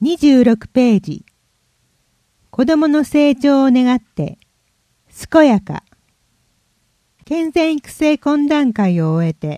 26ページ。子供の成長を願って、健やか。健全育成懇談会を終えて、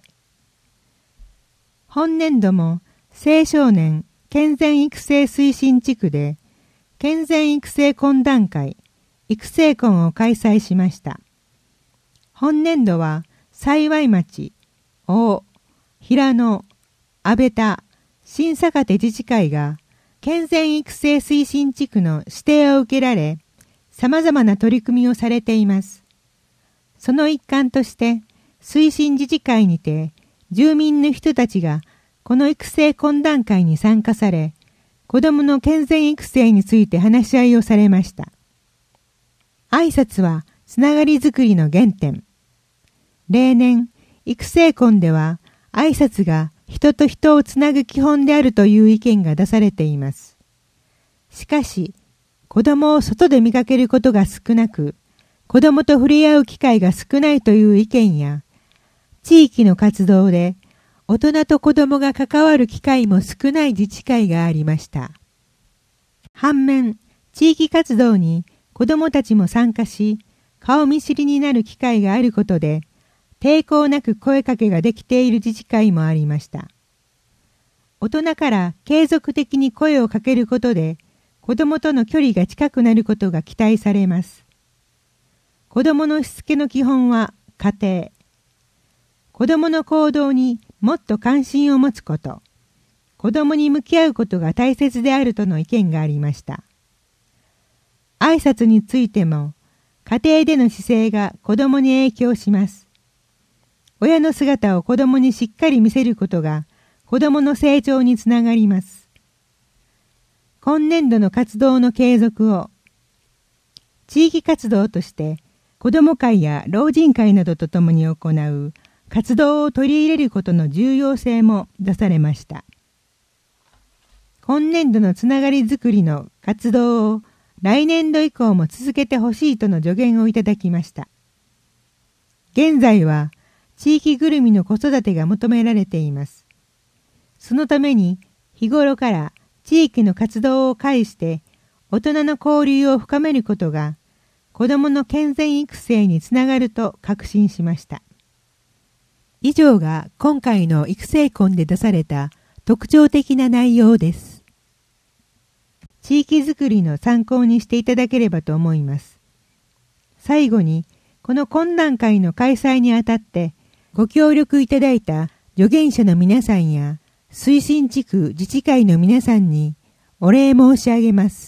本年度も青少年健全育成推進地区で、健全育成懇談会、育成懇を開催しました。本年度は、幸町、大、平野、安倍田、新坂手自治会が、健全育成推進地区の指定を受けられ、様々な取り組みをされています。その一環として、推進自治会にて、住民の人たちが、この育成懇談会に参加され、子どもの健全育成について話し合いをされました。挨拶は、つながりづくりの原点。例年、育成懇では、挨拶が人と人をつなぐ基本であるという意見が出されています。しかし、子供を外で見かけることが少なく、子供と触れ合う機会が少ないという意見や、地域の活動で大人と子供が関わる機会も少ない自治会がありました。反面、地域活動に子供たちも参加し、顔見知りになる機会があることで、抵抗なく声かけができている自治会もありました。大人から継続的に声をかけることで、子供との距離が近くなることが期待されます。子供のしつけの基本は家庭。子供の行動にもっと関心を持つこと。子供に向き合うことが大切であるとの意見がありました。挨拶についても、家庭での姿勢が子供に影響します。親の姿を子供にしっかり見せることが子供の成長につながります。今年度の活動の継続を、地域活動として子ども会や老人会などとともに行う活動を取り入れることの重要性も出されました。今年度のつながりづくりの活動を来年度以降も続けてほしいとの助言をいただきました。現在は地域ぐるみの子育てが求められています。そのために日頃から地域の活動を介して大人の交流を深めることが子どもの健全育成につながると確信しました。以上が今回の育成懇で出された特徴的な内容です。地域づくりの参考にしていただければと思います。最後にこの懇談会の開催にあたってご協力いただいた助言者の皆さんや推進地区自治会の皆さんにお礼申し上げます。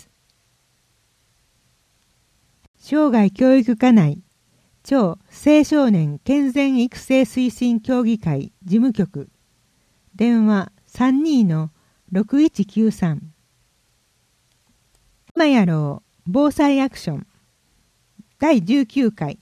生涯教育課内超青少年健全育成推進協議会事務局電話 32-6193 今やろう防災アクション第19回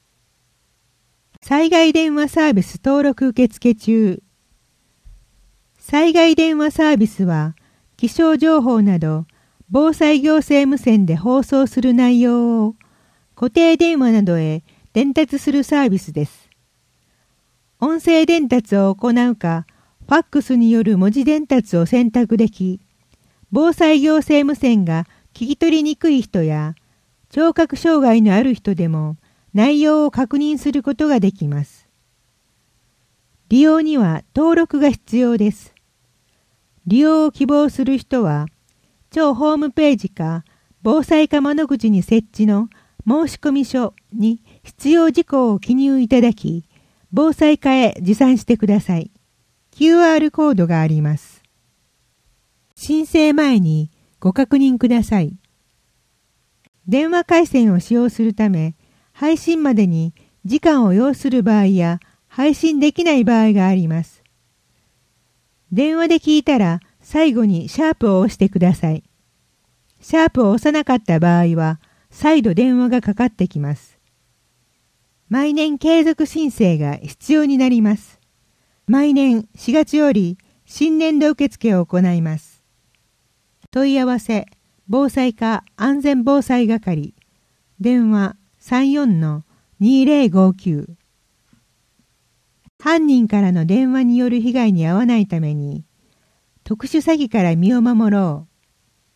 災害電話サービス登録受付中。災害電話サービスは気象情報など防災行政無線で放送する内容を固定電話などへ伝達するサービスです。音声伝達を行うか、ファックスによる文字伝達を選択でき、防災行政無線が聞き取りにくい人や、聴覚障害のある人でも内容を確認することができます。利用には登録が必要です。利用を希望する人は、庁ホームページか防災課窓口に設置の申込書に必要事項を記入いただき、防災課へ持参してください。QR コードがあります。申請前にご確認ください。電話回線を使用するため、配信までに時間を要する場合や配信できない場合があります。電話で聞いたら最後にシャープを押してください。シャープを押さなかった場合は再度電話がかかってきます。毎年継続申請が必要になります。毎年4月より新年度受付を行います。問い合わせ防災課安全防災係電話 34-2059 犯人からの電話による被害に遭わないために特殊詐欺から身を守ろう。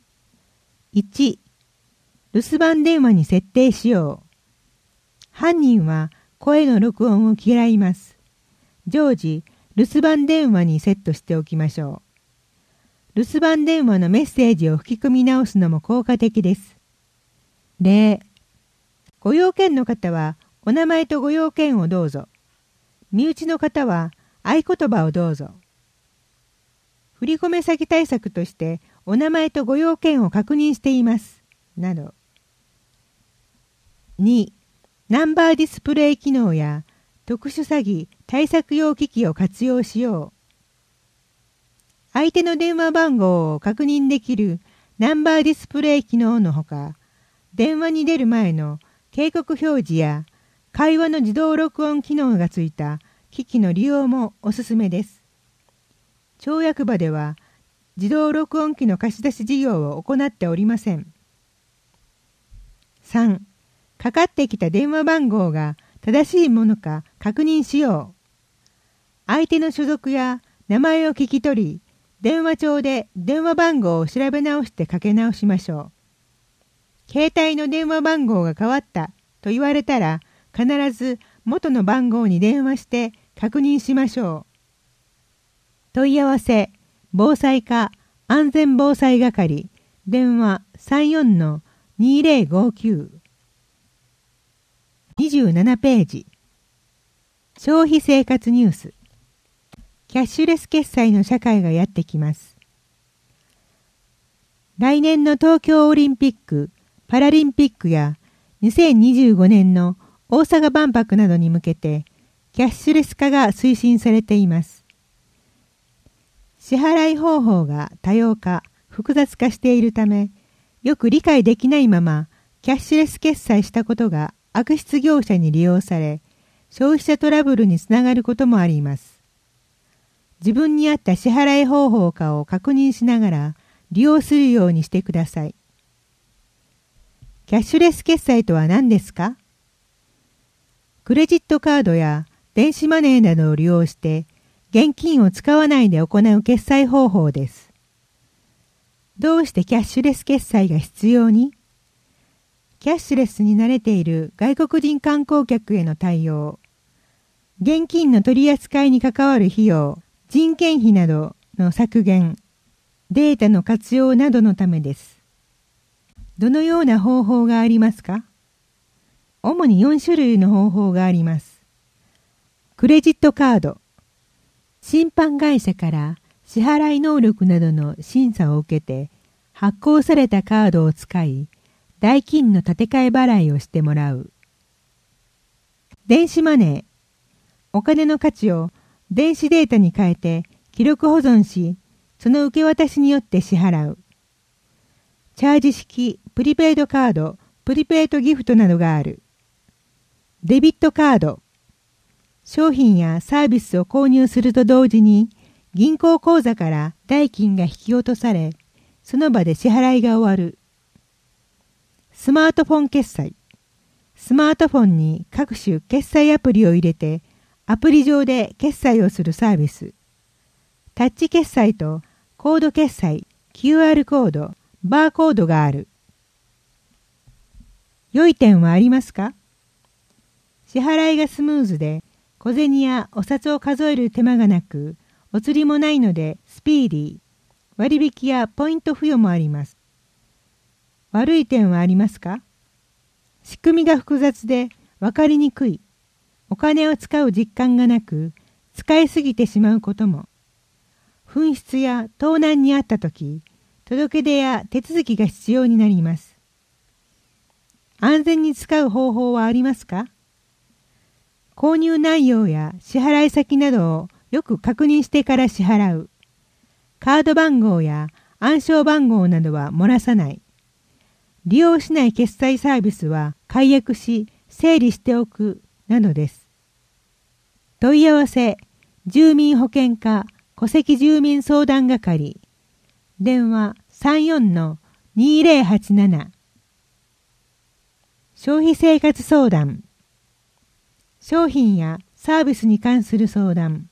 1、留守番電話に設定しよう。犯人は声の録音を嫌います。常時、留守番電話にセットしておきましょう。留守番電話のメッセージを吹き込み直すのも効果的です。例、ご用件の方はお名前とご用件をどうぞ。身内の方は合言葉をどうぞ。振込先対策としてお名前とご用件を確認しています。など。2、ナンバーディスプレイ機能や特殊詐欺対策用機器を活用しよう。相手の電話番号を確認できるナンバーディスプレイ機能のほか、電話に出る前の警告表示や会話の自動録音機能がついた機器の利用もおすすめです。町役場では自動録音機の貸し出し事業を行っておりません。3、かかってきた電話番号が正しいものか確認しよう。相手の所属や名前を聞き取り、電話帳で電話番号を調べ直してかけ直しましょう。携帯の電話番号が変わったと言われたら、必ず元の番号に電話して確認しましょう。問い合わせ、防災課安全防災係、電話 34-2059。27ページ。消費生活ニュース。キャッシュレス決済の社会がやってきます。来年の東京オリンピック、パラリンピックや2025年の大阪万博などに向けてキャッシュレス化が推進されています。支払い方法が多様化、複雑化しているため、よく理解できないままキャッシュレス決済したことが悪質業者に利用され、消費者トラブルにつながることもあります。自分に合った支払い方法かを確認しながら利用するようにしてください。キャッシュレス決済とは何ですか？クレジットカードや電子マネーなどを利用して現金を使わないで行う決済方法です。どうしてキャッシュレス決済が必要に？キャッシュレスに慣れている外国人観光客への対応、現金の取り扱いに関わる費用、人件費などの削減、データの活用などのためです。どのような方法がありますか？主に4種類の方法があります。クレジットカード。信販会社から支払い能力などの審査を受けて発行されたカードを使い、代金の立て替え払いをしてもらう。電子マネー。お金の価値を電子データに変えて記録保存し、その受け渡しによって支払う。チャージ式プリペイドカード、プリペイドギフトなどがある。デビットカード。商品やサービスを購入すると同時に、銀行口座から代金が引き落とされ、その場で支払いが終わる。スマートフォン決済。スマートフォンに各種決済アプリを入れて、アプリ上で決済をするサービス。タッチ決済とコード決済、QR コード、バーコードがある。良い点はありますか？支払いがスムーズで、小銭やお札を数える手間がなく、お釣りもないのでスピーディー。割引やポイント付与もあります。悪い点はありますか？仕組みが複雑で分かりにくい。お金を使う実感がなく、使いすぎてしまうことも。紛失や盗難にあったとき、届け出や手続きが必要になります。安全に使う方法はありますか？購入内容や支払い先などをよく確認してから支払う。カード番号や暗証番号などは漏らさない。利用しない決済サービスは解約し整理しておくなどです。問い合わせ、住民保険課戸籍住民相談係、電話 34-2087。消費生活相談。商品やサービスに関する相談。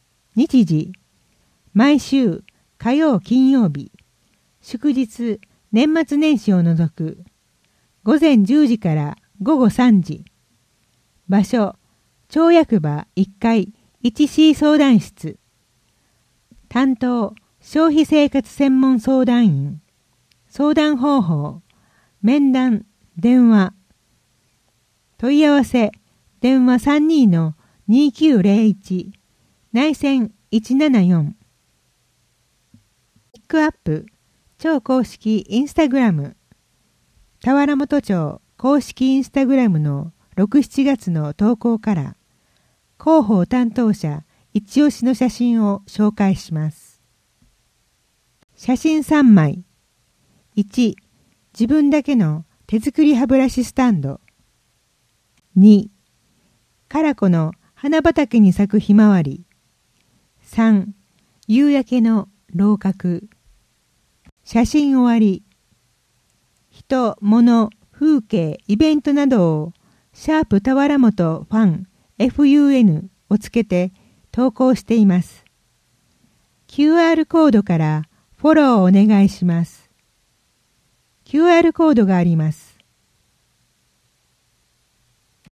日時、毎週火曜金曜日、祝日年末年始を除く。午前10時から午後3時。場所、町役場1階 1C 相談室。担当、消費生活専門相談員。相談方法、面談、電話。問い合わせ、電話32-2901、内線174。ピックアップ、町公式インスタグラム。田原本町公式インスタグラムの6、7月の投稿から、広報担当者一押しの写真を紹介します。写真3枚。1、自分だけの手作り歯ブラシスタンド。2、カラコの花畑に咲くひまわり。3、夕焼けの楼閣。写真終わり。人、物、風景、イベントなどをシャープ田原本ファン FUN をつけて投稿しています。QR コードからフォローをお願いします。QR コードがあります。